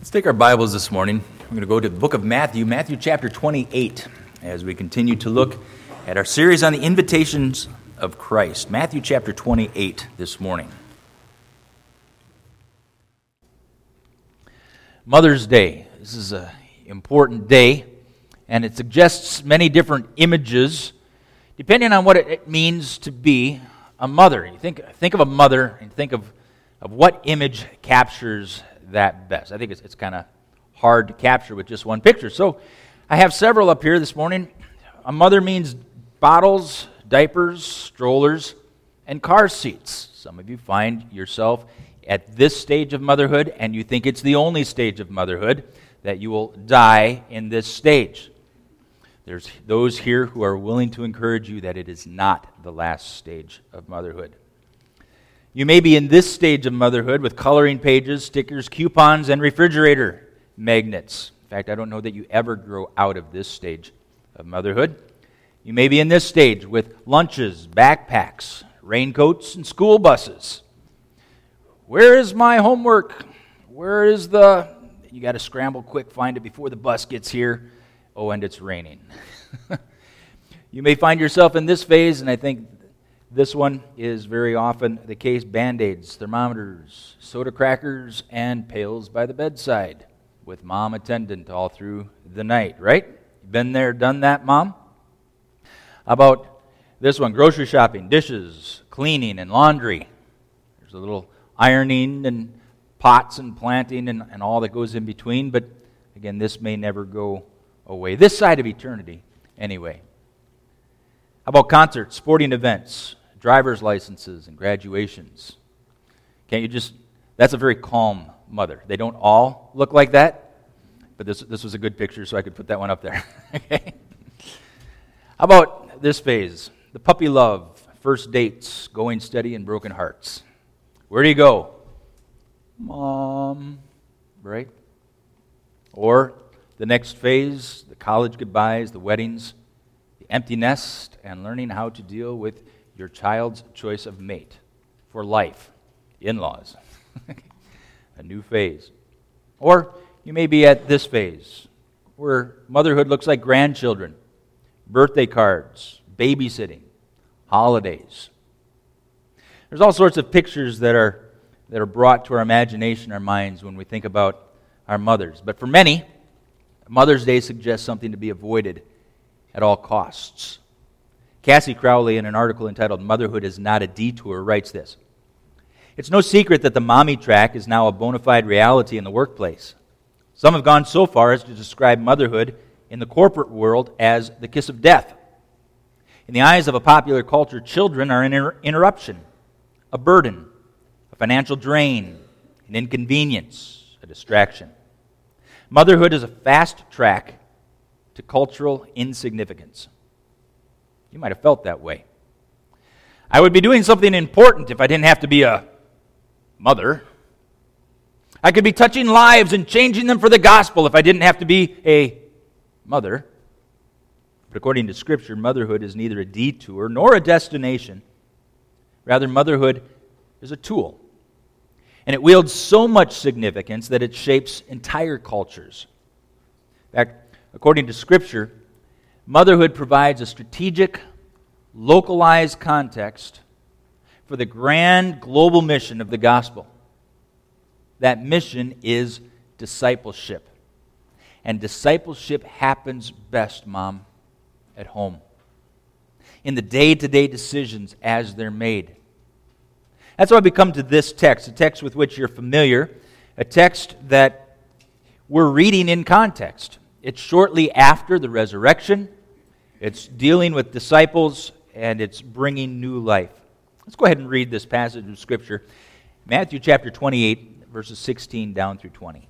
Let's take our Bibles this morning. We're going to go to the book of Matthew, Matthew chapter 28, as we continue to look at our series on the invitations of Christ. Matthew chapter 28 this morning. Mother's Day. This is an important day, and it suggests many different images, depending on what it means to be a mother. You think of a mother, and think of what image captures that best. I think it's kind of hard to capture with just one picture. So I have several up here this morning. A mother means bottles, diapers, strollers, and car seats. Some of you find yourself at this stage of motherhood, and you think it's the only stage of motherhood, that you will die in this stage. There's those here who are willing to encourage you that it is not the last stage of motherhood. You may be in this stage of motherhood with coloring pages, stickers, coupons, and refrigerator magnets. In fact, I don't know that you ever grow out of this stage of motherhood. You may be in this stage with lunches, backpacks, raincoats, and school buses. Where is my homework? Where is you got to scramble quick, find it before the bus gets here. Oh, and it's raining. You may find yourself in this phase, and I think this one is very often the case: Band-Aids, thermometers, soda crackers, and pails by the bedside, with mom attendant all through the night, right? Been there, done that, mom? How about this one? Grocery shopping, dishes, cleaning, and laundry. There's a little ironing and pots and planting and all that goes in between, but again, this may never go away. This side of eternity, anyway. How about concerts, sporting events, driver's licenses, and graduations? Can't you that's a very calm mother. They don't all look like that, but this was a good picture, so I could put that one up there. Okay. How about this phase? The puppy love, first dates, going steady, and broken hearts. Where do you go? Mom, right? Or the next phase, the college goodbyes, the weddings, the empty nest, and learning how to deal with your child's choice of mate for life, in-laws. A new phase. Or you may be at this phase where motherhood looks like grandchildren, birthday cards, babysitting, holidays. There's all sorts of pictures that are brought to our imagination, our minds, when we think about our mothers. But for many, Mother's Day suggests something to be avoided at all costs. Cassie Crowley, in an article entitled "Motherhood is Not a Detour," writes this: "It's no secret that the mommy track is now a bona fide reality in the workplace. Some have gone so far as to describe motherhood in the corporate world as the kiss of death. In the eyes of a popular culture, children are an interruption, a burden, a financial drain, an inconvenience, a distraction. Motherhood is a fast track to cultural insignificance." You might have felt that way. I would be doing something important if I didn't have to be a mother. I could be touching lives and changing them for the gospel if I didn't have to be a mother. But according to Scripture, motherhood is neither a detour nor a destination. Rather, motherhood is a tool. And it wields so much significance that it shapes entire cultures. In fact, according to Scripture, motherhood provides a strategic, localized context for the grand global mission of the gospel. That mission is discipleship. And discipleship happens best, Mom, at home, in the day-to-day decisions as they're made. That's why we come to this text, a text with which you're familiar, a text that we're reading in context. It's shortly after the resurrection. It's dealing with disciples, and it's bringing new life. Let's go ahead and read this passage of Scripture. Matthew chapter 28, verses 16 down through 20.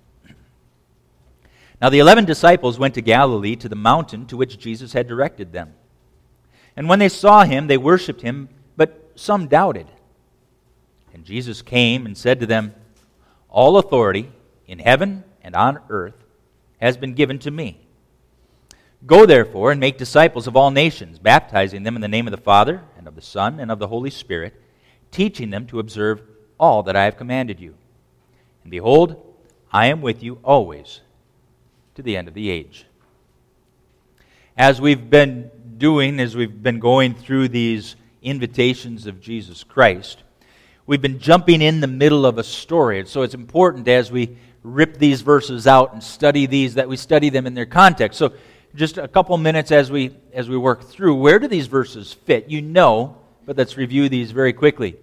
"Now the 11 disciples went to Galilee, to the mountain to which Jesus had directed them. And when they saw him, they worshipped him, but some doubted. And Jesus came and said to them, 'All authority in heaven and on earth has been given to me. Go therefore and make disciples of all nations, baptizing them in the name of the Father and of the Son and of the Holy Spirit, teaching them to observe all that I have commanded you. And behold, I am with you always to the end of the age. As we've been going through these invitations of Jesus Christ, we've been jumping in the middle of a story. And so it's important as we rip these verses out and study these that we study them in their context. So just a couple minutes as we work through, where do these verses fit? You know, but let's review these very quickly.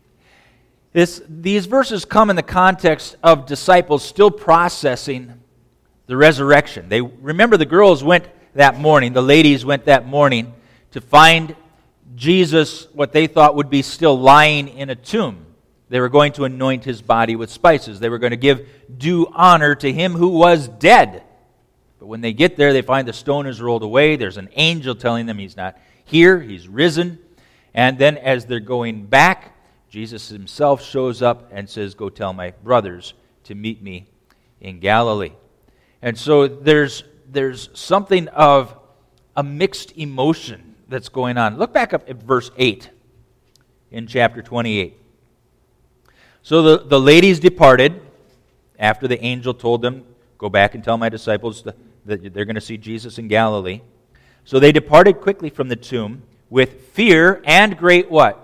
These verses come in the context of disciples still processing the resurrection. Remember the girls went that morning, the ladies went that morning to find Jesus, what they thought would be still lying in a tomb. They were going to anoint his body with spices. They were going to give due honor to him who was dead. But when they get there, they find the stone is rolled away. There's an angel telling them he's not here, he's risen. And then as they're going back, Jesus himself shows up and says, go tell my brothers to meet me in Galilee. And so there's something of a mixed emotion that's going on. Look back up at verse 8 in chapter 28. So the ladies departed after the angel told them, go back and tell my disciples that they're going to see Jesus in Galilee. So they departed quickly from the tomb with fear and great what?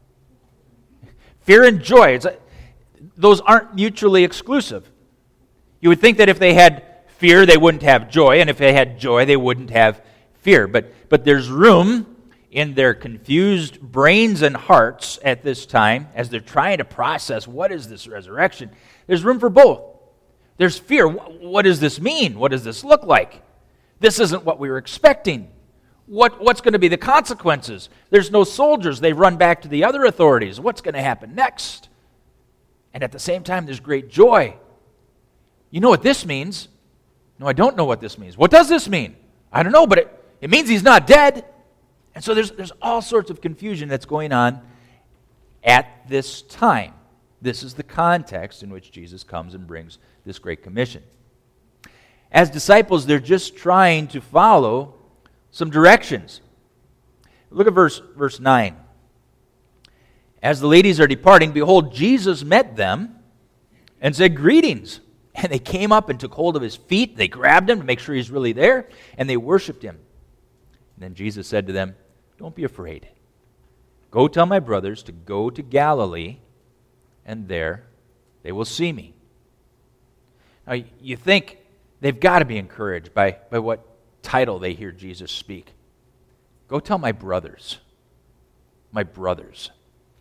Fear and joy. Those aren't mutually exclusive. You would think that if they had fear, they wouldn't have joy, and if they had joy, they wouldn't have fear. But there's room in their confused brains and hearts at this time, as they're trying to process what is this resurrection, there's room for both. There's fear. What does this mean? What does this look like? This isn't what we were expecting. What's going to be the consequences? There's no soldiers. They run back to the other authorities. What's going to happen next? And at the same time, there's great joy. You know what this means? No, I don't know what this means. What does this mean? I don't know, but it means he's not dead. And so there's all sorts of confusion that's going on at this time. This is the context in which Jesus comes and brings this great commission. As disciples, they're just trying to follow some directions. Look at verse 9. As the ladies are departing, behold, Jesus met them and said, greetings. And they came up and took hold of his feet. They grabbed him to make sure he's really there, and they worshiped him. And then Jesus said to them, don't be afraid. Go tell my brothers to go to Galilee, and there they will see me. Now, you think they've got to be encouraged by what title they hear Jesus speak. Go tell my brothers. My brothers.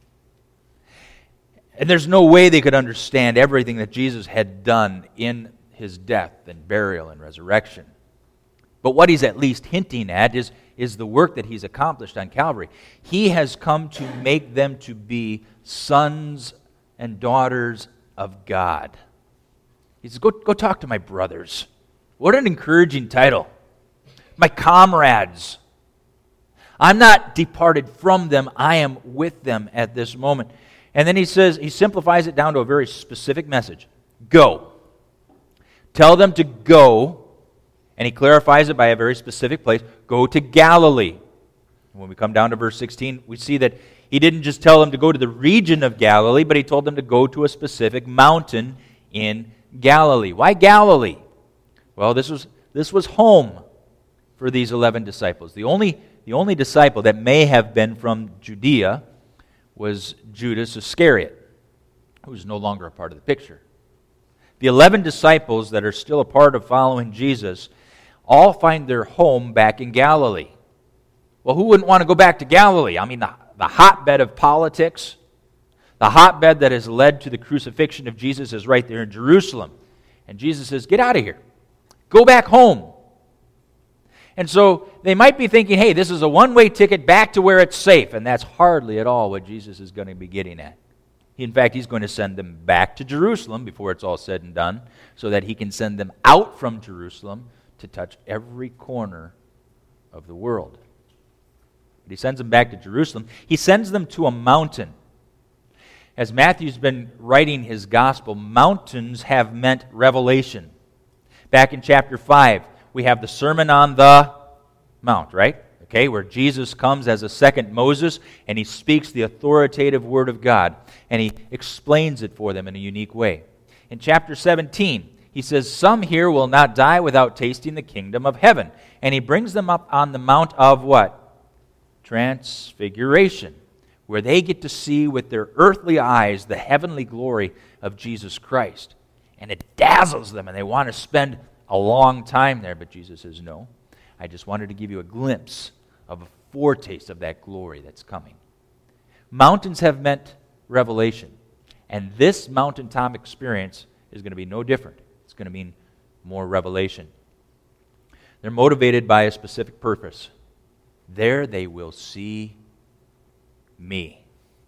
And there's no way they could understand everything that Jesus had done in his death and burial and resurrection. But what he's at least hinting at is the work that he's accomplished on Calvary. He has come to make them to be sons and daughters of God. He says, go talk to my brothers. What an encouraging title. My comrades. I'm not departed from them. I am with them at this moment. And then he simplifies it down to a very specific message. Go. Tell them to go. And he clarifies it by a very specific place. Go to Galilee. When we come down to verse 16, we see that he didn't just tell them to go to the region of Galilee, but he told them to go to a specific mountain in Galilee. Why Galilee? Well, this was home for these 11 disciples. The only disciple that may have been from Judea was Judas Iscariot, who is no longer a part of the picture. The 11 disciples that are still a part of following Jesus all find their home back in Galilee. Well, who wouldn't want to go back to Galilee? I mean, the hotbed of politics, the hotbed that has led to the crucifixion of Jesus is right there in Jerusalem. And Jesus says, get out of here. Go back home. And so they might be thinking, hey, this is a one-way ticket back to where it's safe. And that's hardly at all what Jesus is going to be getting at. In fact, he's going to send them back to Jerusalem before it's all said and done, so that he can send them out from Jerusalem to touch every corner of the world. But he sends them back to Jerusalem. He sends them to a mountain. As Matthew's been writing his gospel, mountains have meant revelation. Back in chapter 5, we have the Sermon on the Mount, right? Okay, where Jesus comes as a second Moses, and he speaks the authoritative word of God, and he explains it for them in a unique way. In chapter 17, He says, some here will not die without tasting the kingdom of heaven. And he brings them up on the mount of what? Transfiguration, where they get to see with their earthly eyes the heavenly glory of Jesus Christ. And it dazzles them, and they want to spend a long time there. But Jesus says, no, I just wanted to give you a glimpse of a foretaste of that glory that's coming. Mountains have meant revelation. And this mountaintop experience is going to be no different. It's going to mean more revelation. They're motivated by a specific purpose. There they will see me.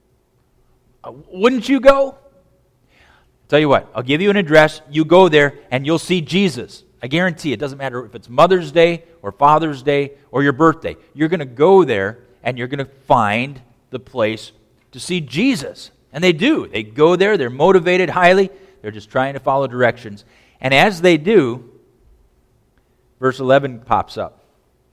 Wouldn't you go? Tell you what, I'll give you an address. You go there and you'll see Jesus. I guarantee it doesn't matter if it's Mother's Day or Father's Day or your birthday. You're going to go there and you're going to find the place to see Jesus. And they do. They go there. They're motivated highly. They're just trying to follow directions. And as they do, verse 11 pops up.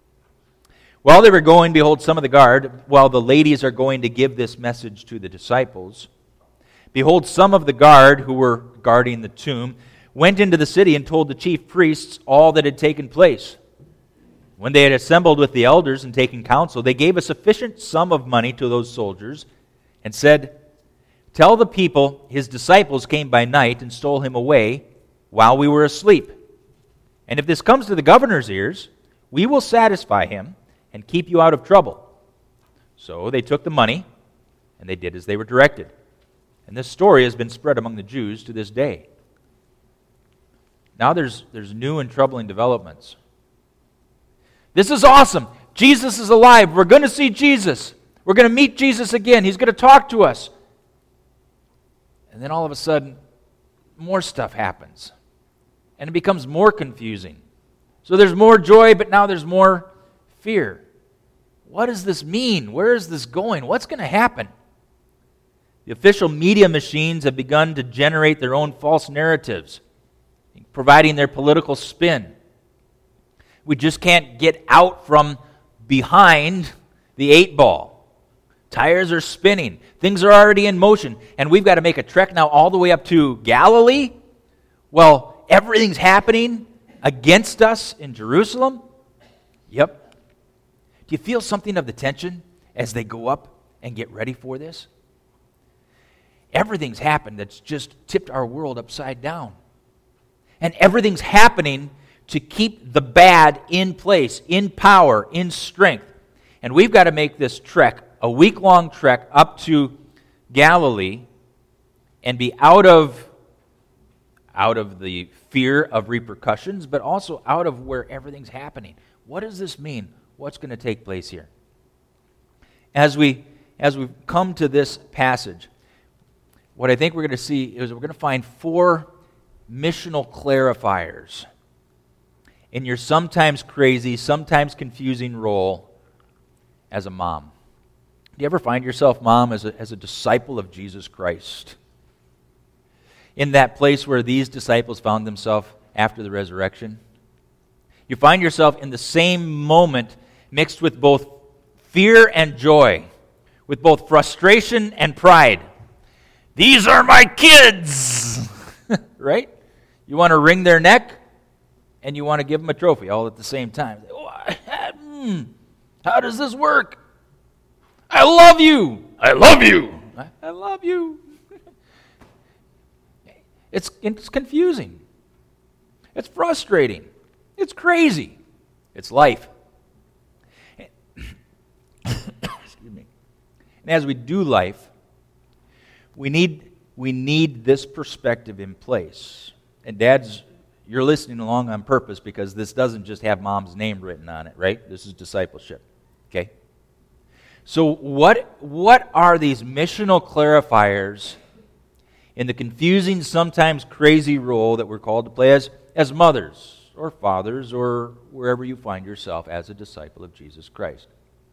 While they were going, behold, some of the guard, while the ladies are going to give this message to the disciples, behold, some of the guard who were guarding the tomb went into the city and told the chief priests all that had taken place. When they had assembled with the elders and taken counsel, they gave a sufficient sum of money to those soldiers and said, tell the people his disciples came by night and stole him away while we were asleep. And if this comes to the governor's ears, we will satisfy him and keep you out of trouble. So they took the money, and they did as they were directed. And this story has been spread among the Jews to this day. Now there's new and troubling developments. This is awesome. Jesus is alive. We're going to see Jesus. We're going to meet Jesus again. He's going to talk to us. And then all of a sudden, more stuff happens. And it becomes more confusing. So there's more joy, but now there's more fear. What does this mean? Where is this going? What's going to happen? The official media machines have begun to generate their own false narratives, providing their political spin. We just can't get out from behind the 8-ball. Tires are spinning. Things are already in motion. And we've got to make a trek now all the way up to Galilee. Well, everything's happening against us in Jerusalem. Yep. Do you feel something of the tension as they go up and get ready for this? Everything's happened that's just tipped our world upside down. And everything's happening to keep the bad in place, in power, in strength. And we've got to make this trek, a week-long trek up to Galilee, and be out of the fear of repercussions, but also out of where everything's happening. What does this mean? What's going to take place here? As we come to this passage, what I think we're going to see is we're going to find 4 missional clarifiers in your sometimes crazy, sometimes confusing role as a mom. Do you ever find yourself, mom, as a disciple of Jesus Christ? In that place where these disciples found themselves after the resurrection? You find yourself in the same moment mixed with both fear and joy, with both frustration and pride. These are my kids! Right? You want to wring their neck, and you want to give them a trophy all at the same time. How does this work? I love you! I love you! I love you! It's confusing. It's frustrating. It's crazy. It's life. Excuse me. And as we do life, we need this perspective in place. And dads, you're listening along on purpose because this doesn't just have mom's name written on it, right? This is discipleship. Okay? So what are these missional clarifiers in the confusing, sometimes crazy role that we're called to play as mothers or fathers or wherever you find yourself as a disciple of Jesus Christ?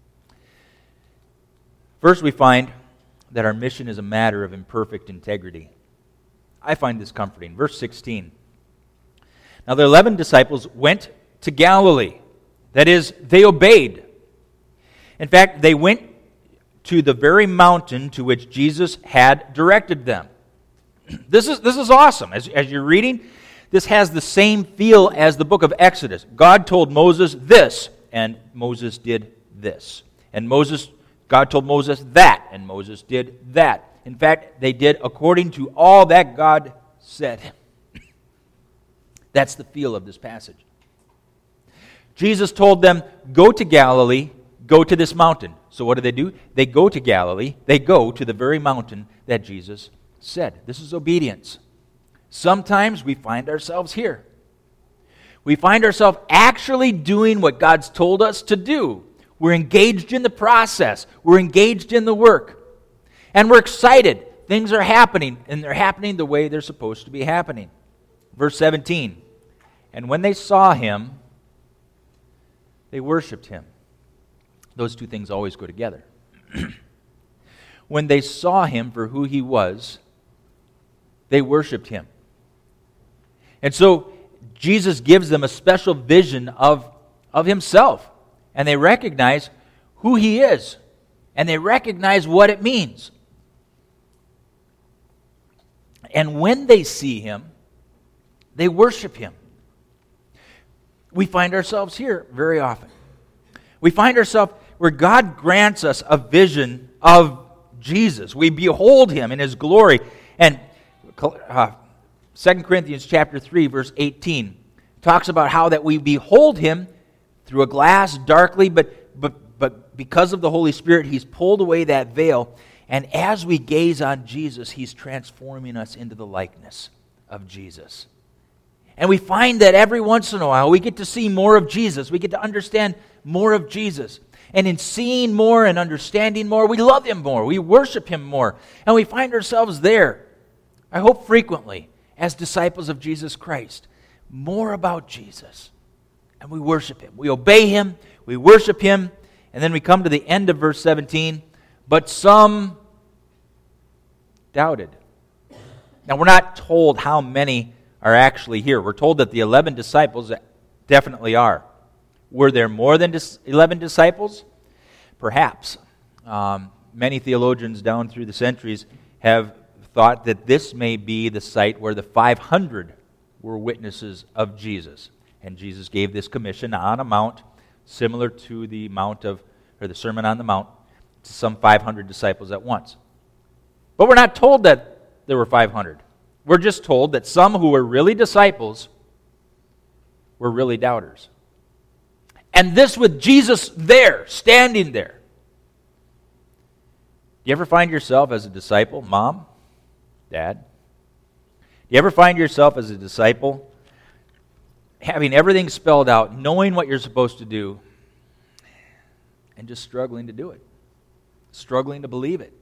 First, we find that our mission is a matter of imperfect integrity. I find this comforting. Verse 16. Now the 11 disciples went to Galilee. That is, they obeyed. In fact, they went to the very mountain to which Jesus had directed them. This is awesome. As you're reading, this has the same feel as the book of Exodus. God told Moses this, and Moses did this. And God told Moses that, and Moses did that. In fact, they did according to all that God said. That's the feel of this passage. Jesus told them, go to Galilee, go to this mountain. So what do? They go to Galilee. They go to the very mountain that Jesus said. This is obedience. Sometimes we find ourselves here. We find ourselves actually doing what God's told us to do. We're engaged in the process. We're engaged in the work. And we're excited. Things are happening, and they're happening the way they're supposed to be happening. Verse 17, and when they saw him, they worshiped him. Those two things always go together. When they saw him for who he was, they worshiped him. And so Jesus gives them a special vision of himself. And they recognize who he is. And they recognize what it means. And when they see him, they worship him. We find ourselves here very often. We find ourselves where God grants us a vision of Jesus. We behold him in his glory. And 2 Corinthians chapter 3, verse 18 talks about how that we behold him through a glass darkly, but because of the Holy Spirit, he's pulled away that veil. And as we gaze on Jesus, he's transforming us into the likeness of Jesus. And we find that every once in a while, we get to see more of Jesus. We get to understand more of Jesus. And in seeing more and understanding more, we love him more. We worship him more. And we find ourselves there, I hope frequently, as disciples of Jesus Christ. More about Jesus. And we worship him. We obey him. We worship him. And then we come to the end of verse 17. But some doubted. Now, we're not told how many are actually here. We're told that the 11 disciples definitely are. Were there more than 11 disciples? Perhaps. Many theologians down through the centuries have thought that this may be the site where the 500 were witnesses of Jesus. And Jesus gave this commission on a mount similar to the the Sermon on the Mount to some 500 disciples at once. But we're not told that there were 500. We're just told that some who were really disciples were really doubters. And this with Jesus there, standing there. Do you ever find yourself as a disciple, mom, dad? Do you ever find yourself as a disciple having everything spelled out, knowing what you're supposed to do, and just struggling to do it? Struggling to believe it?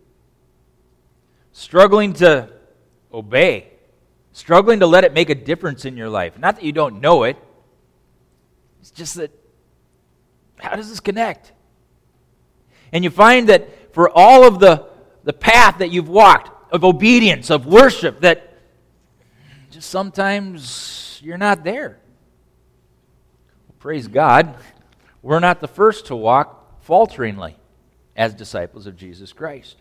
Struggling to obey? Struggling to let it make a difference in your life? Not that you don't know it. It's just that, how does this connect? And you find that for all of the path that you've walked, of obedience, of worship, that just sometimes you're not there. Well, praise God, we're not the first to walk falteringly as disciples of Jesus Christ.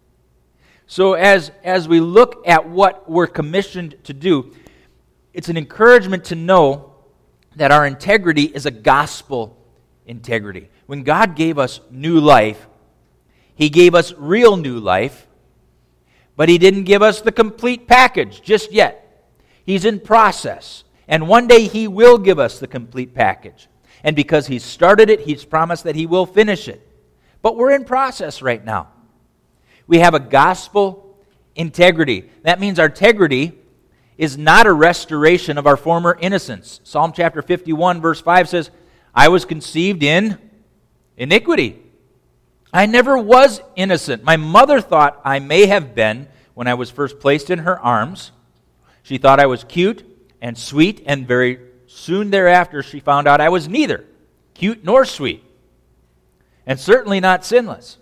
So as we look at what we're commissioned to do, it's an encouragement to know that our integrity is a gospel integrity. When God gave us new life, he gave us real new life, but he didn't give us the complete package just yet. He's in process, and one day he will give us the complete package. And because he started it, he's promised that he will finish it. But we're in process right now. We have a gospel integrity. That means our integrity is not a restoration of our former innocence. Psalm chapter 51, verse 5 says, I was conceived in iniquity. I never was innocent. My mother thought I may have been when I was first placed in her arms. She thought I was cute and sweet, and very soon thereafter she found out I was neither cute nor sweet, and certainly not sinless.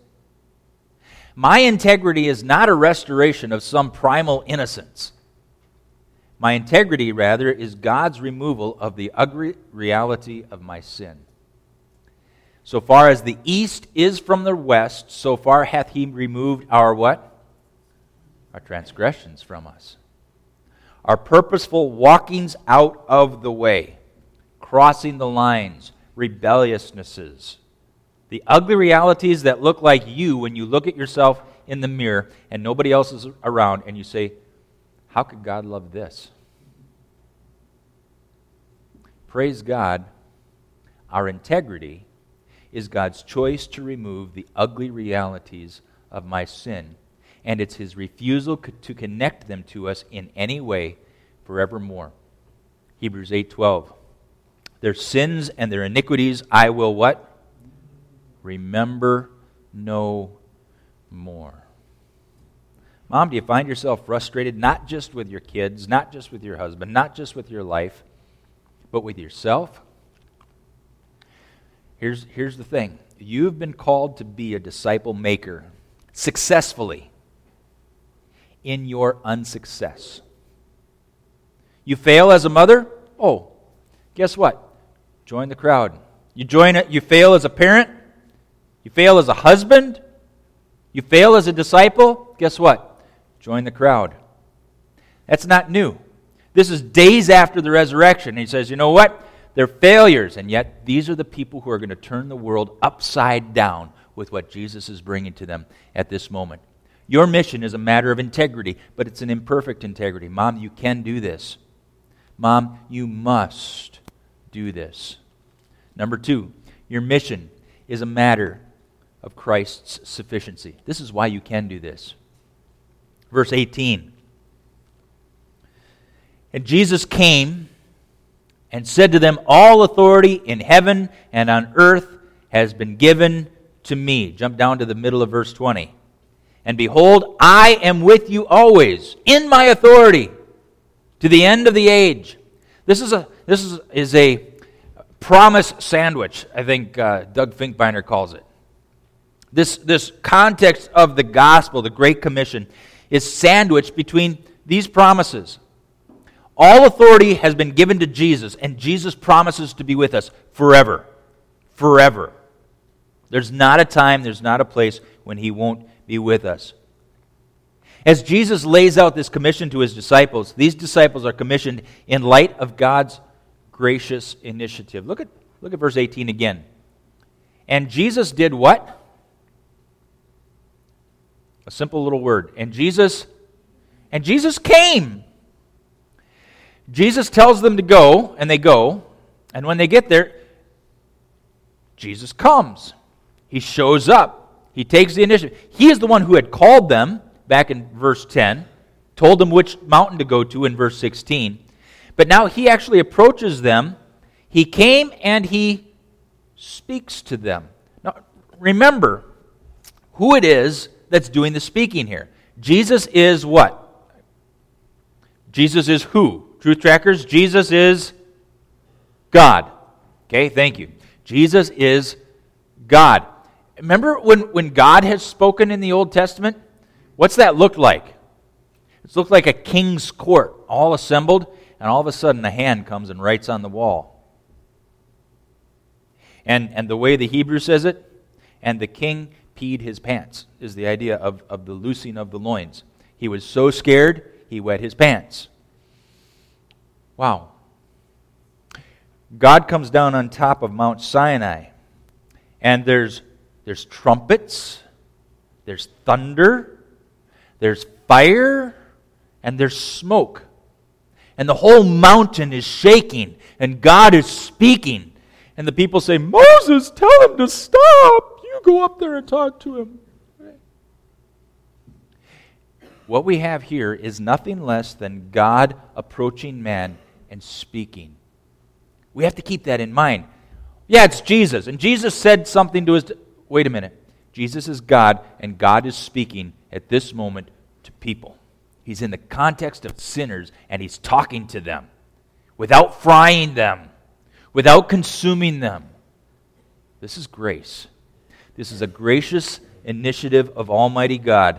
My integrity is not a restoration of some primal innocence. My integrity, rather, is God's removal of the ugly reality of my sin. So far as the east is from the west, so far hath he removed our what? Our transgressions from us. are purposeful walkings out of the way, crossing the lines, rebelliousnesses. The ugly realities that look like you when you look at yourself in the mirror and nobody else is around and you say, how could God love this? Praise God, our integrity is God's choice to remove the ugly realities of my sin, and it's His refusal to connect them to us in any way forevermore. Hebrews 8:12. Their sins and their iniquities I will what? Remember no more. Mom, do you find yourself frustrated not just with your kids, not just with your husband, not just with your life, but with yourself? Here's the thing. You've been called to be a disciple maker successfully in your unsuccess. You fail as a mother? Oh, guess what? Join the crowd. You fail as a parent? You fail as a husband? You fail as a disciple? Guess what? Join the crowd. That's not new. This is days after the resurrection. He says, you know what? They're failures, and yet these are the people who are going to turn the world upside down with what Jesus is bringing to them at this moment. Your mission is a matter of integrity, but it's an imperfect integrity. Mom, you can do this. Mom, you must do this. Number 2, your mission is a matter of Christ's sufficiency. This is why you can do this. Verse 18. And Jesus came and said to them, all authority in heaven and on earth has been given to me. Jump down to the middle of verse 20. And behold, I am with you always in my authority to the end of the age. This is a promise sandwich, I think Doug Finkbeiner calls it. This context of the gospel, the Great Commission, is sandwiched between these promises. All authority has been given to Jesus, and Jesus promises to be with us forever. Forever. There's not a time, there's not a place when He won't be with us. As Jesus lays out this commission to His disciples, these disciples are commissioned in light of God's gracious initiative. Look at verse 18 again. And Jesus did what? A simple little word. And Jesus came. Jesus tells them to go, and they go. And when they get there, Jesus comes. He shows up. He takes the initiative. He is the one who had called them back in verse 10, told them which mountain to go to in verse 16. But now He actually approaches them. He came and He speaks to them. Now, remember who it is that's doing the speaking here. Jesus is what? Jesus is who? Truth Trackers, Jesus is God. Okay, thank you. Jesus is God. Remember when God has spoken in the Old Testament? What's that look like? It's looked like a king's court, all assembled, and all of a sudden a hand comes and writes on the wall. And the way the Hebrew says it, and the king peed his pants, is the idea of the loosing of the loins. He was so scared, he wet his pants. Wow. God comes down on top of Mount Sinai, and there's trumpets, there's thunder, there's fire, and there's smoke. And the whole mountain is shaking, and God is speaking. And the people say, Moses, tell him to stop. You go up there and talk to him. What we have here is nothing less than God approaching man and speaking. We have to keep that in mind. Yeah, it's Jesus. And Jesus said something to us. Wait a minute. Jesus is God, and God is speaking at this moment to people. He's in the context of sinners, and He's talking to them without frying them, without consuming them. This is grace. This is a gracious initiative of Almighty God.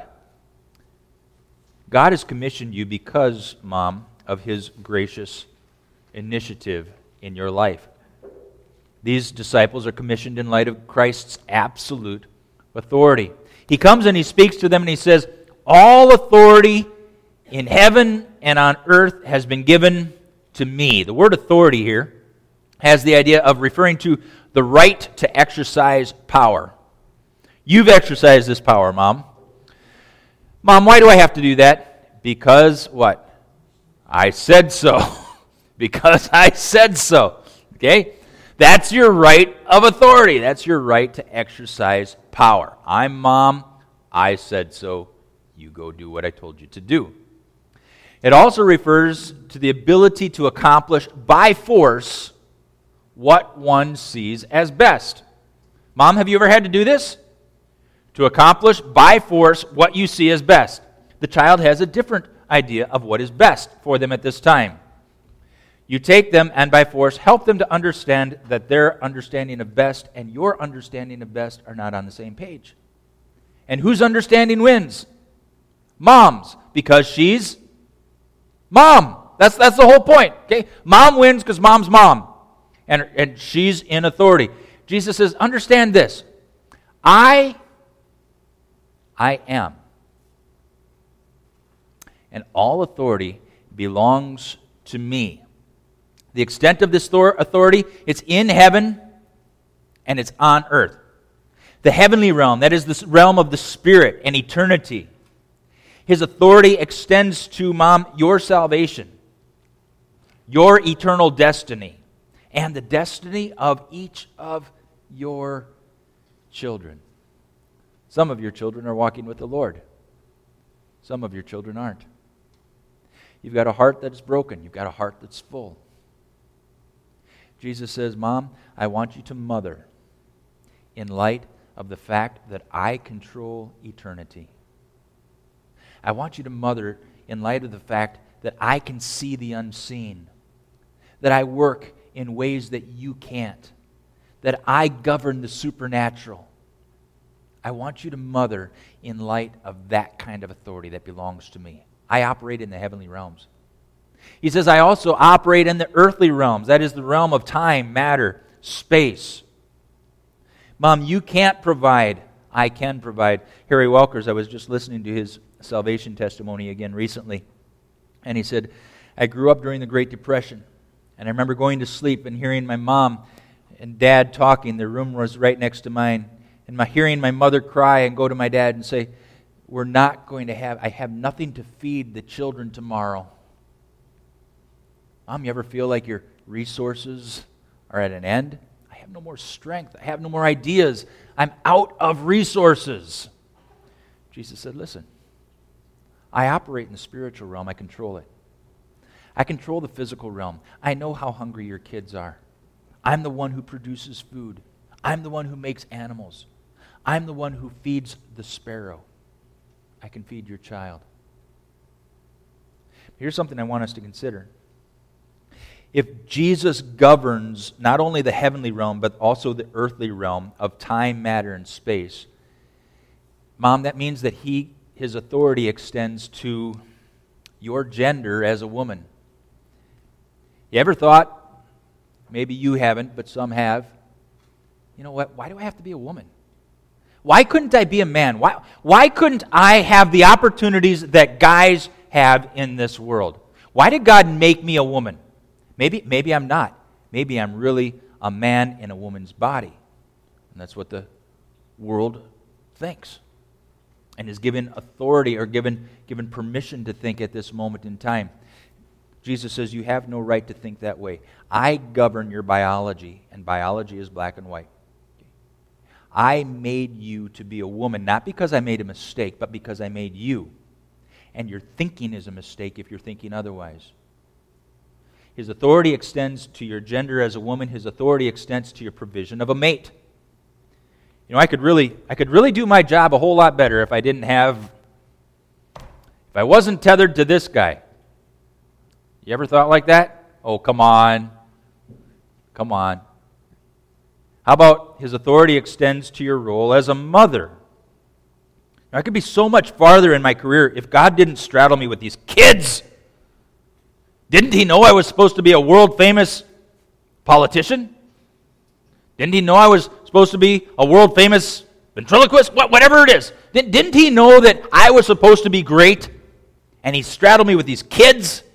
God has commissioned you because, Mom, of His gracious initiative in your life. These disciples are commissioned in light of Christ's absolute authority. He comes and He speaks to them and He says, all authority in heaven and on earth has been given to me. The word authority here has the idea of referring to the right to exercise power. You've exercised this power, Mom. Mom, why do I have to do that? Because what? I said so. Because I said so. Okay? That's your right of authority. That's your right to exercise power. I'm Mom. I said so. You go do what I told you to do. It also refers to the ability to accomplish by force what one sees as best. Mom, have you ever had to do this? To accomplish by force what you see as best. The child has a different idea of what is best for them at this time. You take them and by force help them to understand that their understanding of best and your understanding of best are not on the same page. And whose understanding wins? Mom's, because she's Mom. That's the whole point. Okay? Mom wins because Mom's Mom. And she's in authority. Jesus says, understand this. I am. And all authority belongs to me. The extent of this authority, it's in heaven and it's on earth. The heavenly realm, that is the realm of the Spirit and eternity. His authority extends to, Mom, your salvation, your eternal destiny, and the destiny of each of your children. Some of your children are walking with the Lord. Some of your children aren't. You've got a heart that's broken. You've got a heart that's full. Jesus says, Mom, I want you to mother in light of the fact that I control eternity. I want you to mother in light of the fact that I can see the unseen, that I work in ways that you can't, that I govern the supernatural. I want you to mother in light of that kind of authority that belongs to me. I operate in the heavenly realms. He says, I also operate in the earthly realms. That is the realm of time, matter, space. Mom, you can't provide. I can provide. Harry Welkers, I was just listening to his salvation testimony again recently. And he said, I grew up during the Great Depression. And I remember going to sleep and hearing my mom and dad talking. Their room was right next to mine. And hearing my mother cry and go to my dad and say, I have nothing to feed the children tomorrow. Mom, you ever feel like your resources are at an end? I have no more strength. I have no more ideas. I'm out of resources. Jesus said, listen, I operate in the spiritual realm. I control it. I control the physical realm. I know how hungry your kids are. I'm the one who produces food. I'm the one who makes animals. I'm the one who feeds the sparrow. I can feed your child. Here's something I want us to consider. If Jesus governs not only the heavenly realm, but also the earthly realm of time, matter, and space, Mom, that means that his authority extends to your gender as a woman. You ever thought, maybe you haven't, but some have, you know what, why do I have to be a woman? Why couldn't I be a man? Why couldn't I have the opportunities that guys have in this world? Why did God make me a woman? Maybe I'm not. Maybe I'm really a man in a woman's body. And that's what the world thinks. And is given authority or given permission to think at this moment in time. Jesus says, you have no right to think that way. I govern your biology, and biology is black and white. I made you to be a woman, not because I made a mistake, but because I made you. And your thinking is a mistake if you're thinking otherwise. His authority extends to your gender as a woman. His authority extends to your provision of a mate. You know, I could really do my job a whole lot better if I wasn't tethered to this guy. You ever thought like that? Oh, come on. Come on. How about his authority extends to your role as a mother? Now, I could be so much farther in my career if God didn't straddle me with these kids. Didn't he know I was supposed to be a world-famous politician? Didn't he know I was supposed to be a world-famous ventriloquist? Whatever it is. Didn't he know that I was supposed to be great and he straddled me with these kids.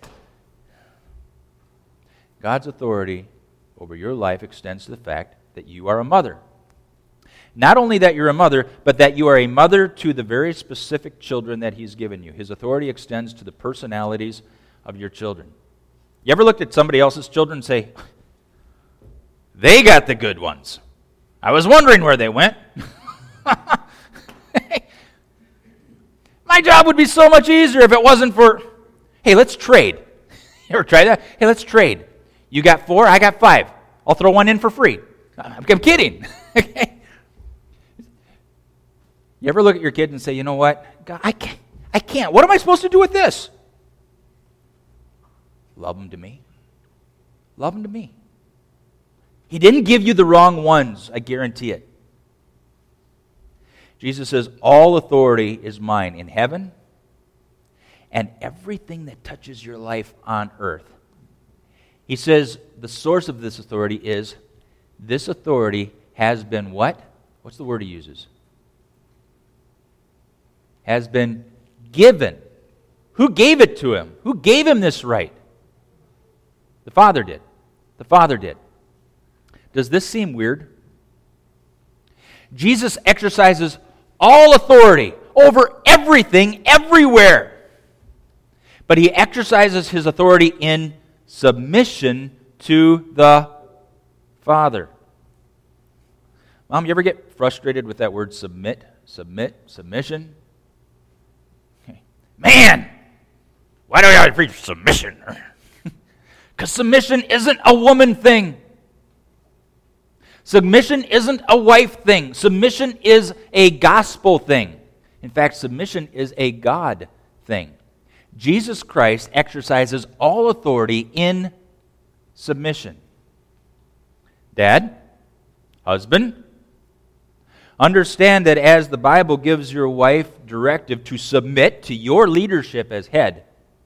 God's authority over your life extends to the fact that you are a mother. Not only that you're a mother, but that you are a mother to the very specific children that he's given you. His authority extends to the personalities of your children. You ever looked at somebody else's children and say, they got the good ones? I was wondering where they went. My job would be so much easier if it wasn't for, hey, let's trade. You ever try that? Hey, let's trade. You got 4, I got 5. I'll throw one in for free. I'm kidding. You ever look at your kid and say, you know what? God, I can't. What am I supposed to do with this? Love them to me. Love them to me. He didn't give you the wrong ones, I guarantee it. Jesus says, all authority is mine in heaven and everything that touches your life on earth. He says the source of this authority is, this authority has been what? What's the word he uses? Has been given. Who gave it to him? Who gave him this right? The Father did. The Father did. Does this seem weird? Jesus exercises all authority over everything, everywhere. But he exercises his authority in submission to the Father. Mom, you ever get frustrated with that word submit, submission? Man, why do I always preach submission? Because submission isn't a woman thing. Submission isn't a wife thing. Submission is a gospel thing. In fact, submission is a God thing. Jesus Christ exercises all authority in submission. Dad, husband, understand that as the Bible gives your wife directive to submit to your leadership as head,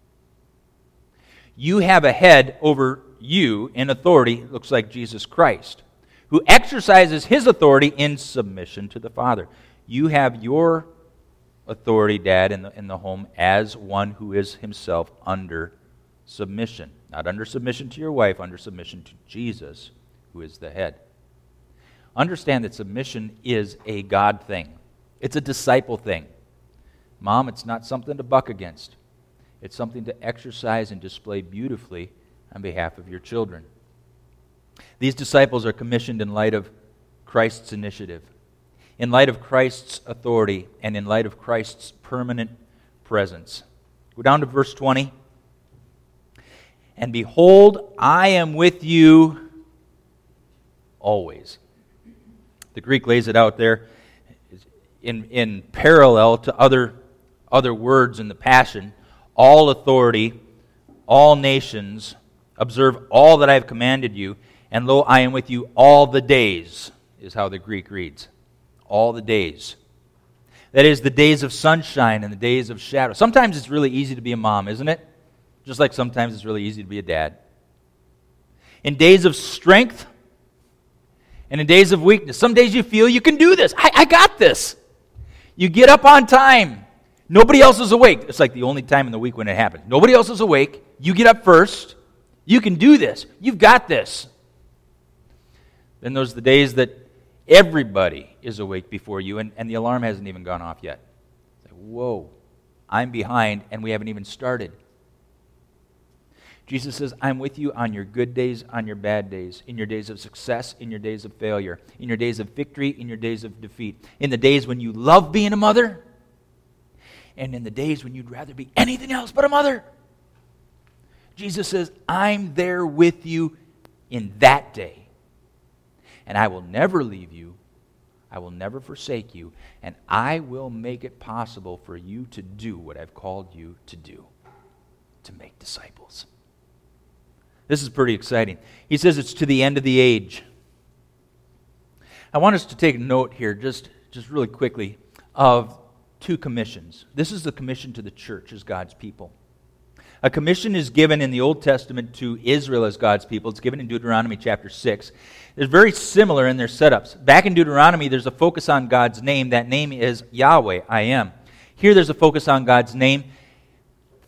you have a head over you in authority, looks like Jesus Christ, who exercises his authority in submission to the Father. You have your authority, Dad, in the home as one who is himself under submission. Not under submission to your wife, under submission to Jesus, who is the head. Understand that submission is a God thing. It's a disciple thing. Mom, it's not something to buck against. It's something to exercise and display beautifully on behalf of your children. These disciples are commissioned in light of Christ's initiative, in light of Christ's authority, and in light of Christ's permanent presence. Go down to verse 20. And behold, I am with you always. The Greek lays it out there in parallel to other words in the Passion. All authority, all nations, observe all that I have commanded you, and lo, I am with you all the days, is how the Greek reads. All the days. That is, the days of sunshine and the days of shadow. Sometimes it's really easy to be a mom, isn't it? Just like sometimes it's really easy to be a dad. In days of strength and in days of weakness. Some days you feel you can do this. I got this. You get up on time. Nobody else is awake. It's like the only time in the week when it happens. Nobody else is awake. You get up first. You can do this. You've got this. Then there's the days that everybody is awake before you, and the alarm hasn't even gone off yet. It's like, whoa, I'm behind, and we haven't even started. Jesus says, I'm with you on your good days, on your bad days, in your days of success, in your days of failure, in your days of victory, in your days of defeat, in the days when you love being a mother, and in the days when you'd rather be anything else but a mother. Jesus says, I'm there with you in that day. And I will never leave you. I will never forsake you. And I will make it possible for you to do what I've called you to do, to make disciples. This is pretty exciting. He says it's to the end of the age. I want us to take note here, just really quickly, of two commissions. This is the commission to the church as God's people. A commission is given in the Old Testament to Israel as God's people. It's given in Deuteronomy chapter 6. They're very similar in their setups. Back in Deuteronomy, there's a focus on God's name. That name is Yahweh, I am. Here there's a focus on God's name.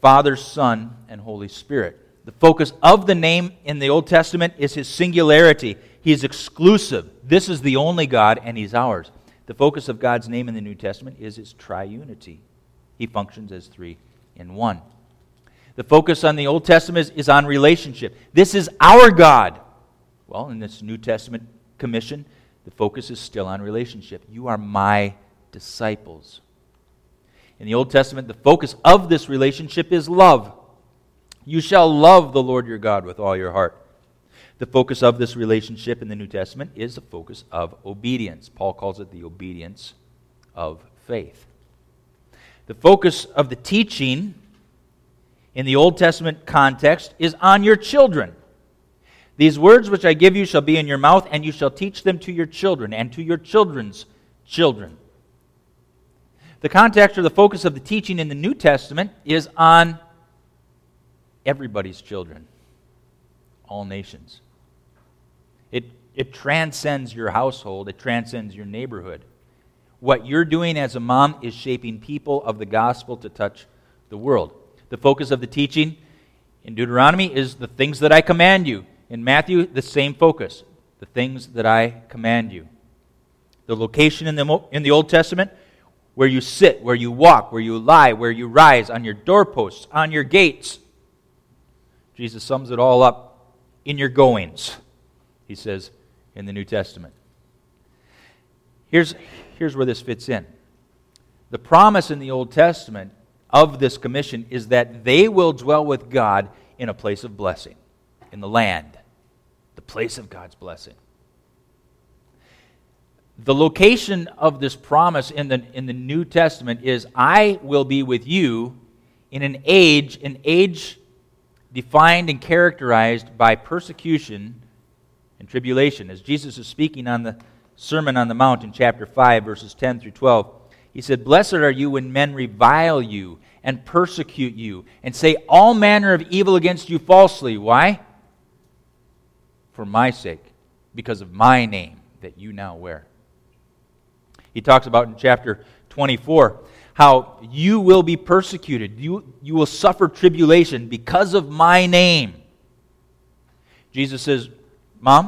Father, Son, and Holy Spirit. The focus of the name in the Old Testament is His singularity. He is exclusive. This is the only God, and He's ours. The focus of God's name in the New Testament is His triunity. He functions as three in one. The focus on the Old Testament is on relationship. This is our God. Well, in this New Testament commission, the focus is still on relationship. You are my disciples. In the Old Testament, the focus of this relationship is love. You shall love the Lord your God with all your heart. The focus of this relationship in the New Testament is the focus of obedience. Paul calls it the obedience of faith. The focus of the teaching in the Old Testament context is on your children. These words which I give you shall be in your mouth, and you shall teach them to your children and to your children's children. The context or the focus of the teaching in the New Testament is on everybody's children, all nations. It transcends your household. It transcends your neighborhood. What you're doing as a mom is shaping people of the gospel to touch the world. The focus of the teaching in Deuteronomy is the things that I command you. In Matthew, the same focus, the things that I command you. The location in the Old Testament, where you sit, where you walk, where you lie, where you rise, on your doorposts, on your gates. Jesus sums it all up in your goings, he says in the New Testament. Here's where this fits in. The promise in the Old Testament of this commission is that they will dwell with God in a place of blessing, in the land, the place of God's blessing. The location of this promise in the New Testament is, I will be with you in an age defined and characterized by persecution and tribulation. As Jesus is speaking on the Sermon on the Mount in chapter 5, verses 10 through 12, he said, "Blessed are you when men revile you and persecute you and say all manner of evil against you falsely." Why? For my sake, because of my name that you now wear. He talks about in chapter 24 how you will be persecuted. You will suffer tribulation because of my name. Jesus says, Mom,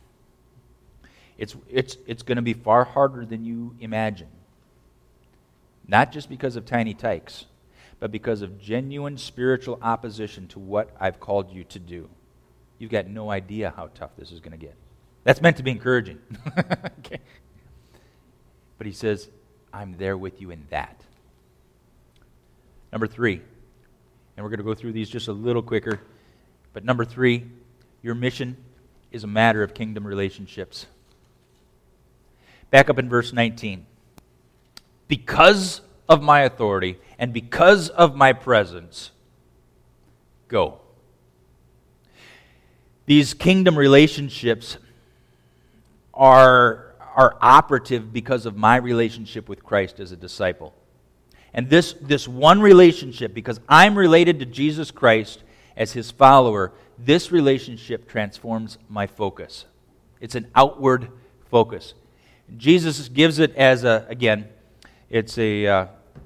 it's going to be far harder than you imagine. Not just because of tiny tykes, but because of genuine spiritual opposition to what I've called you to do. You've got no idea how tough this is going to get. That's meant to be encouraging. Okay. But he says, I'm there with you in that. Number 3, and we're going to go through these just a little quicker, but number 3, your mission is a matter of kingdom relationships. Back up in verse 19. Because of my authority and because of my presence, go. These kingdom relationships are operative because of my relationship with Christ as a disciple. And this one relationship, because I'm related to Jesus Christ as His follower, this relationship transforms my focus. It's an outward focus. Jesus gives it as it's a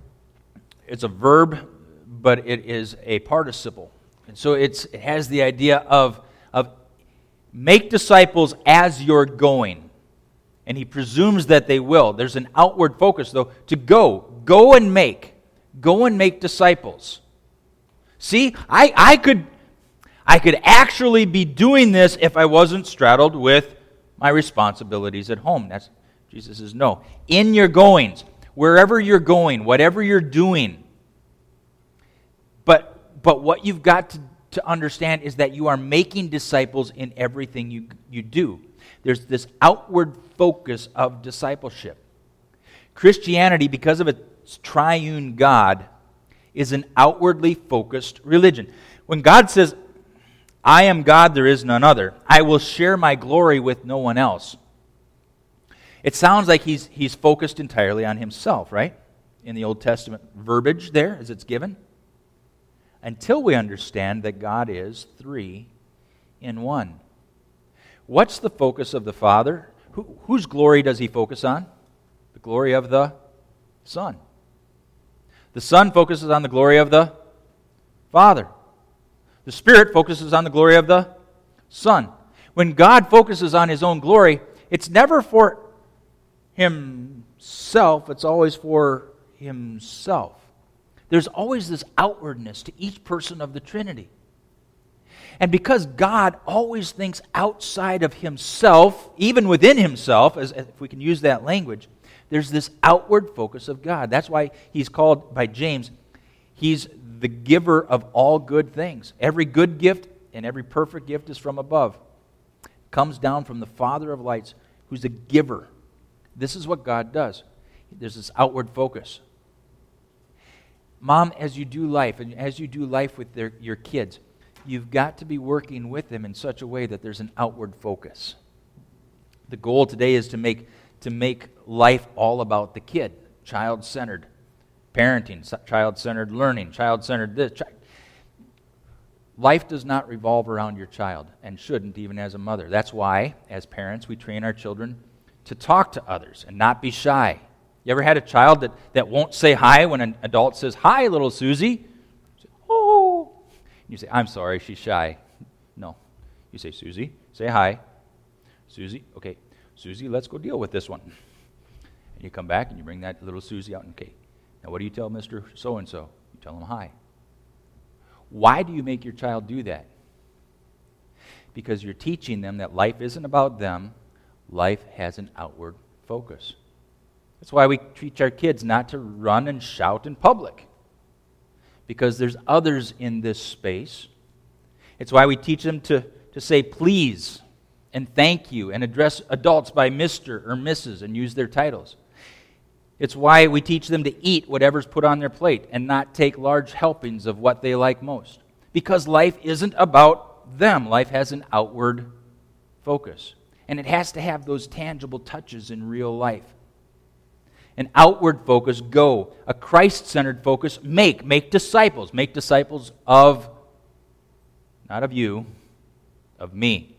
verb, but it is a participle. And so it has the idea of make disciples as you're going. And he presumes that they will. There's an outward focus, though, to go. Go and make disciples. See, I could actually be doing this if I wasn't straddled with my responsibilities at home. Jesus says, no. In your goings, wherever you're going, whatever you're doing. But what you've got to understand is that you are making disciples in everything you do. There's this outward focus of discipleship. Christianity, because of its triune God, is an outwardly focused religion. When God says, I am God, there is none other, I will share my glory with no one else, it sounds like he's focused entirely on himself, right? In the Old Testament verbiage there, as it's given. Until we understand that God is 3 in 1. What's the focus of the Father? Whose glory does he focus on? The glory of the Son. The Son focuses on the glory of the Father. The Spirit focuses on the glory of the Son. When God focuses on His own glory, it's never for Himself, it's always for Himself. There's always this outwardness to each person of the Trinity. And because God always thinks outside of Himself, even within Himself, as if we can use that language, there's this outward focus of God. That's why He's called by James, He's the giver of all good things. Every good gift and every perfect gift is from above. It comes down from the Father of lights, who's the giver. This is what God does. There's this outward focus. Mom, as you do life, and as you do life with your kids, you've got to be working with them in such a way that there's an outward focus. The goal today is to make life all about the kid, child-centered parenting, child-centered learning, child-centered this. Life does not revolve around your child, and shouldn't, even as a mother. That's why, as parents, we train our children to talk to others and not be shy. You ever had a child that won't say hi when an adult says, "Hi, little Susie"? Oh. You say, "I'm sorry, she's shy." No. You say, "Susie, say hi." "Susie, okay. Susie, let's go deal with this one." And you come back and you bring that little Susie out and, "Okay, now what do you tell Mr. So-and-so?" You tell him hi. Why do you make your child do that? Because you're teaching them that life isn't about them. Life has an outward focus. That's why we teach our kids not to run and shout in public, because there's others in this space. It's why we teach them to say please and thank you and address adults by Mr. or Mrs. and use their titles. It's why we teach them to eat whatever's put on their plate and not take large helpings of what they like most. Because life isn't about them. Life has an outward focus. And it has to have those tangible touches in real life. An outward focus, go. A Christ-centered focus, make. Make disciples. Make disciples of, not of you, of me.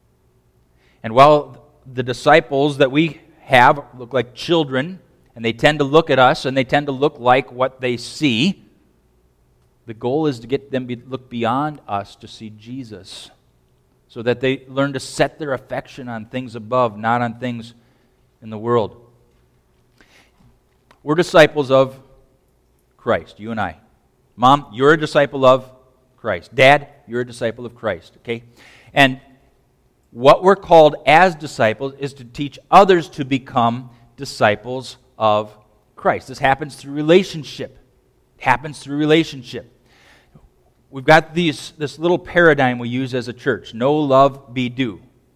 And while the disciples that we have look like children, and they tend to look at us, and they tend to look like what they see, the goal is to get them to look beyond us to see Jesus, so that they learn to set their affection on things above, not on things in the world. We're disciples of Christ, you and I. Mom, you're a disciple of Christ. Dad, you're a disciple of Christ, okay? And what we're called as disciples is to teach others to become disciples of Christ. This happens through relationship. It happens through relationship. We've got this little paradigm we use as a church. Know, love, be, do.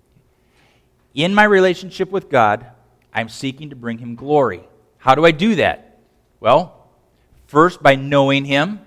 In my relationship with God, I'm seeking to bring Him glory. How do I do that? Well, first by knowing Him,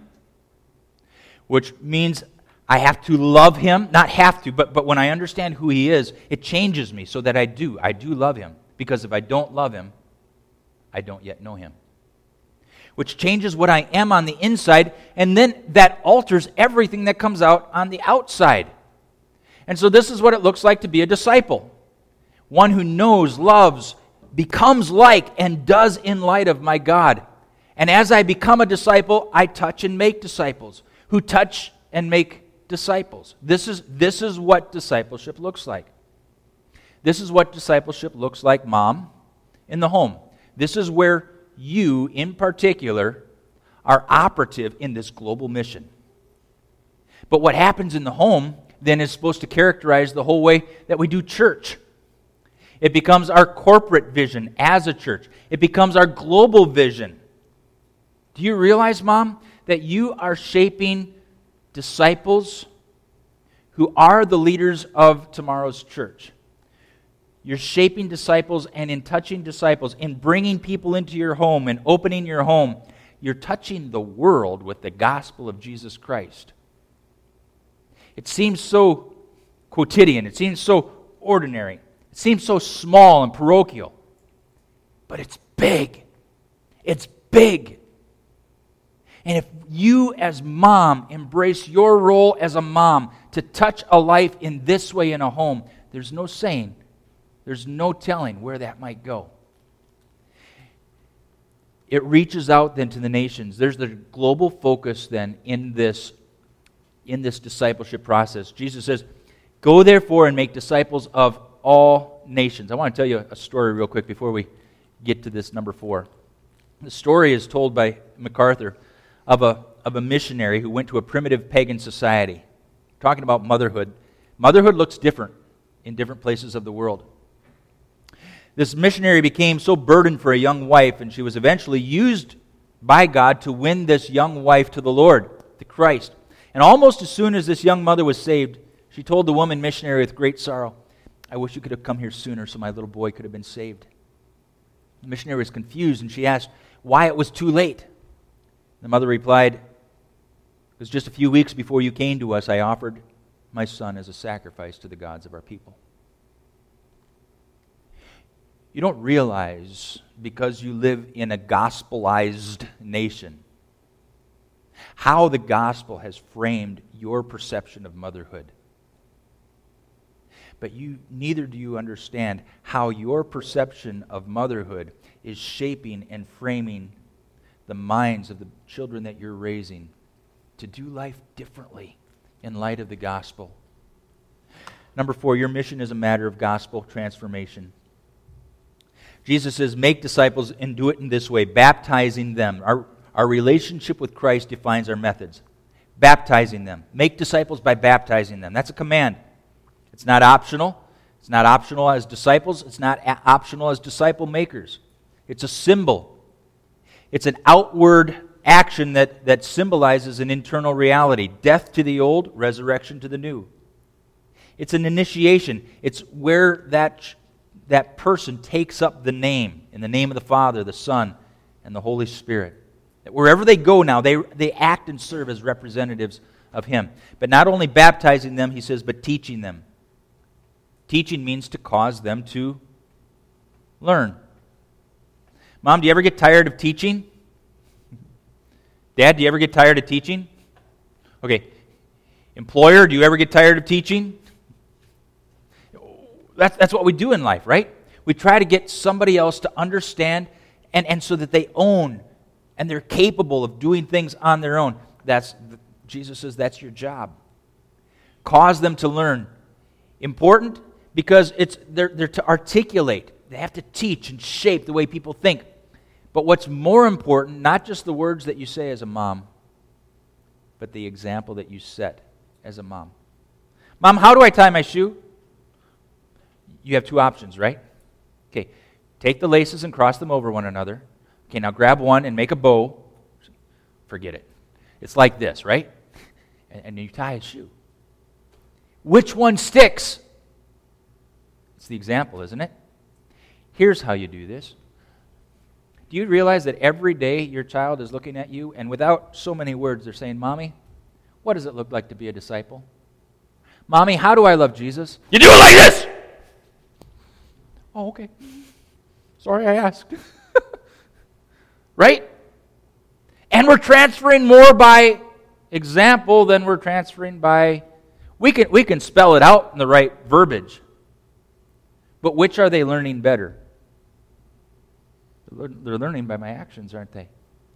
which means I have to love Him. Not have to, but when I understand who He is, it changes me so that I do love Him. Because if I don't love Him, I don't yet know Him. Which changes what I am on the inside, and then that alters everything that comes out on the outside. And so this is what it looks like to be a disciple. One who knows, loves, becomes like, and does in light of my God. And as I become a disciple, I touch and make disciples who touch and make disciples. This is what discipleship looks like. This is what discipleship looks like, Mom, in the home. This is where you, in particular, are operative in this global mission. But what happens in the home then is supposed to characterize the whole way that we do church. It becomes our corporate vision as a church. It becomes our global vision. Do you realize, Mom, that you are shaping disciples who are the leaders of tomorrow's church? You're shaping disciples, and in touching disciples, in bringing people into your home and opening your home, you're touching the world with the gospel of Jesus Christ. It seems so quotidian. It seems so ordinary. It seems so small and parochial. But it's big. It's big. And if you as mom embrace your role as a mom to touch a life in this way in a home, there's no saying, there's no telling where that might go. It reaches out then to the nations. There's the global focus then in this in this discipleship process. Jesus says, "Go therefore and make disciples of all nations." I want to tell you a story real quick before we get to this number 4. The story is told by MacArthur of a missionary who went to a primitive pagan society. Talking about motherhood. Motherhood looks different in different places of the world. This missionary became so burdened for a young wife, and she was eventually used by God to win this young wife to the Lord, to Christ. And almost as soon as this young mother was saved, she told the woman missionary with great sorrow, "I wish you could have come here sooner so my little boy could have been saved." The missionary was confused, and she asked why it was too late. The mother replied, "It was just a few weeks before you came to us, I offered my son as a sacrifice to the gods of our people." You don't realize, because you live in a gospelized nation, how the gospel has framed your perception of motherhood. But neither do you understand how your perception of motherhood is shaping and framing the minds of the children that you're raising to do life differently in light of the gospel. Number 4, your mission is a matter of gospel transformation. Jesus says, make disciples and do it in this way, baptizing them. Our relationship with Christ defines our methods. Baptizing them. Make disciples by baptizing them. That's a command. It's not optional. It's not optional as disciples. It's not optional as disciple makers. It's a symbol. It's an outward action that symbolizes an internal reality. Death to the old, resurrection to the new. It's an initiation. It's where that person takes up the name, in the name of the Father, the Son, and the Holy Spirit. That wherever they go now, they act and serve as representatives of Him. But not only baptizing them, he says, but teaching them. Teaching means to cause them to learn. Mom, do you ever get tired of teaching? Dad, do you ever get tired of teaching? Okay. Employer, do you ever get tired of teaching? That's what we do in life, right? We try to get somebody else to understand and so that they own and they're capable of doing things on their own. Jesus says that's your job. Cause them to learn. Important because they're to articulate. They have to teach and shape the way people think. But what's more important, not just the words that you say as a mom, but the example that you set as a mom. Mom, how do I tie my shoe? You have 2 options, right? Okay, take the laces and cross them over one another. Okay, now grab one and make a bow. Forget it. It's like this, right? And you tie a shoe. Which one sticks? It's the example, isn't it? Here's how you do this. Do you realize that every day your child is looking at you, and without so many words, they're saying, Mommy, what does it look like to be a disciple? Mommy, how do I love Jesus? You do it like this! Oh, okay. Sorry I asked. Right? And we're transferring more by example than we're transferring by... We can spell it out in the right verbiage. But which are they learning better? They're learning by my actions, aren't they?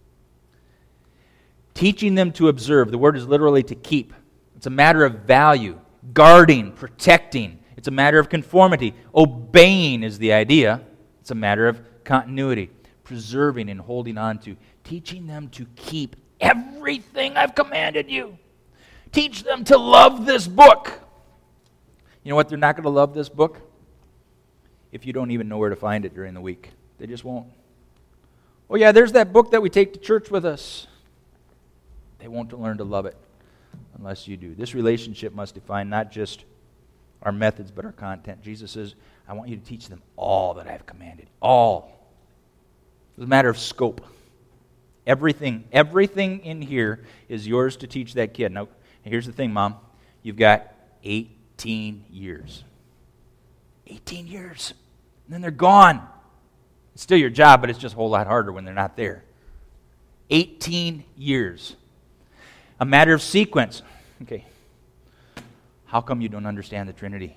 Teaching them to observe. The word is literally to keep. It's a matter of value. Guarding, protecting. It's a matter of conformity. Obeying is the idea. It's a matter of continuity. Preserving and holding on to. Teaching them to keep everything I've commanded you. Teach them to love this book. You know what? They're not going to love this book if you don't even know where to find it during the week. They just won't. Oh yeah, there's that book that we take to church with us. They won't learn to love it unless you do. This relationship must define not just our methods, but our content. Jesus says, I want you to teach them all that I've commanded. All. It's a matter of scope. Everything in here is yours to teach that kid. Now, here's the thing, Mom. You've got 18 years. 18 years. And then they're gone. It's still your job, but it's just a whole lot harder when they're not there. 18 years. A matter of sequence. Okay. How come you don't understand the Trinity?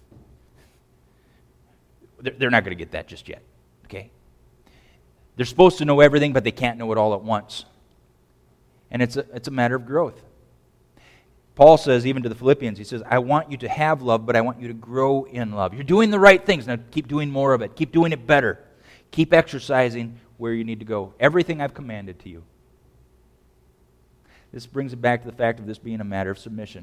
They're not going to get that just yet. Okay? They're supposed to know everything, but they can't know it all at once. And it's a matter of growth. Paul says, even to the Philippians, he says, I want you to have love, but I want you to grow in love. You're doing the right things. Now keep doing more of it. Keep doing it better. Keep exercising where you need to go. Everything I've commanded to you. This brings it back to the fact of this being a matter of submission.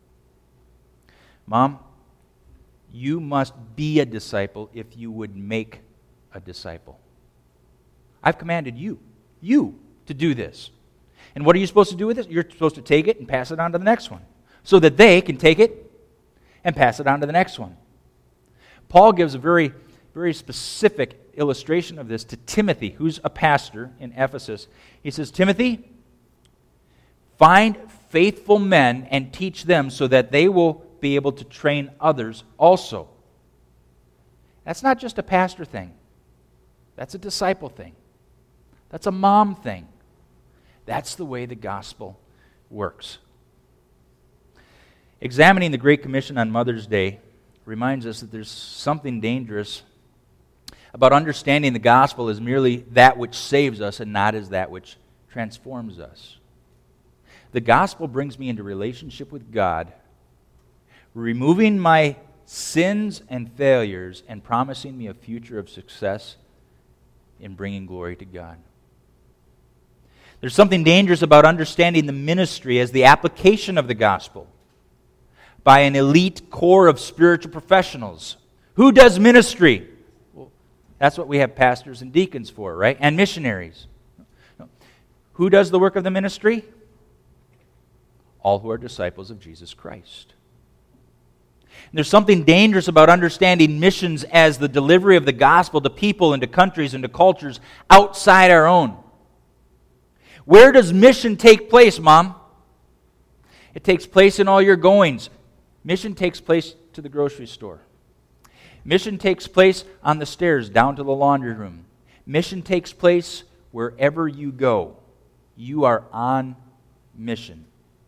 Mom, you must be a disciple if you would make a disciple. I've commanded you to do this. And what are you supposed to do with this? You're supposed to take it and pass it on to the next one, so that they can take it and pass it on to the next one. Paul gives a very, very specific illustration of this to Timothy, who's a pastor in Ephesus. He says, Timothy, find faithful men and teach them so that they will be able to train others also. That's not just a pastor thing. That's a disciple thing. That's a mom thing. That's the way the gospel works. Examining the Great Commission on Mother's Day reminds us that there's something dangerous about understanding the gospel as merely that which saves us and not as that which transforms us. The gospel brings me into relationship with God, removing my sins and failures and promising me a future of success in bringing glory to God. There's something dangerous about understanding the ministry as the application of the gospel by an elite core of spiritual professionals. Who does ministry? Well, that's what we have pastors and deacons for, right? And missionaries. Who does the work of the ministry? All who are disciples of Jesus Christ. And there's something dangerous about understanding missions as the delivery of the gospel to people and to countries and to cultures outside our own. Where does mission take place, Mom? It takes place in all your goings. Mission takes place to the grocery store. Mission takes place on the stairs down to the laundry room. Mission takes place wherever you go. You are on mission.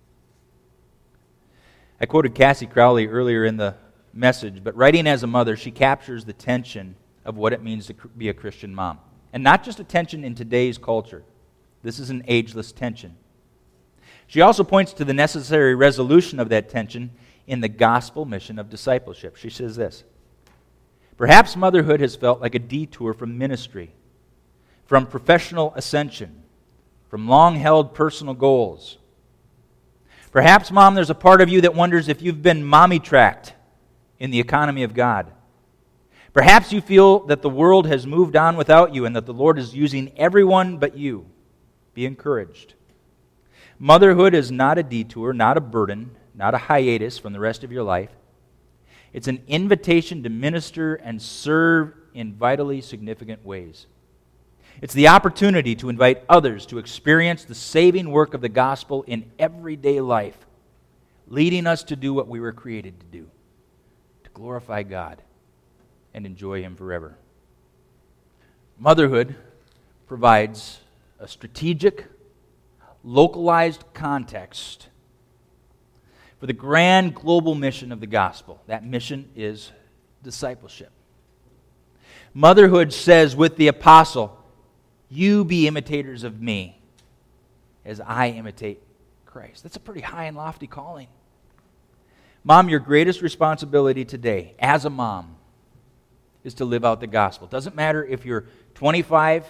I quoted Cassie Crowley earlier in the message, but writing as a mother, she captures the tension of what it means to be a Christian mom. And not just a tension in today's culture. This is an ageless tension. She also points to the necessary resolution of that tension in the gospel mission of discipleship. She says this, perhaps motherhood has felt like a detour from ministry, from professional ascension, from long-held personal goals. Perhaps, Mom, there's a part of you that wonders if you've been mommy-tracked in the economy of God. Perhaps you feel that the world has moved on without you and that the Lord is using everyone but you. Be encouraged. Motherhood is not a detour, not a burden, not a hiatus from the rest of your life. It's an invitation to minister and serve in vitally significant ways. It's the opportunity to invite others to experience the saving work of the gospel in everyday life, leading us to do what we were created to do, to glorify God and enjoy Him forever. Motherhood provides a strategic, localized context for the grand global mission of the gospel. That mission is discipleship. Motherhood says with the apostle, you be imitators of me as I imitate Christ. That's a pretty high and lofty calling. Mom, your greatest responsibility today as a mom is to live out the gospel. It doesn't matter if you're 25,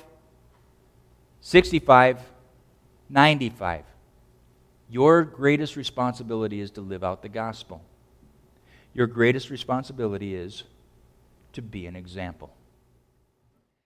65, 95. Your greatest responsibility is to live out the gospel. Your greatest responsibility is to be an example.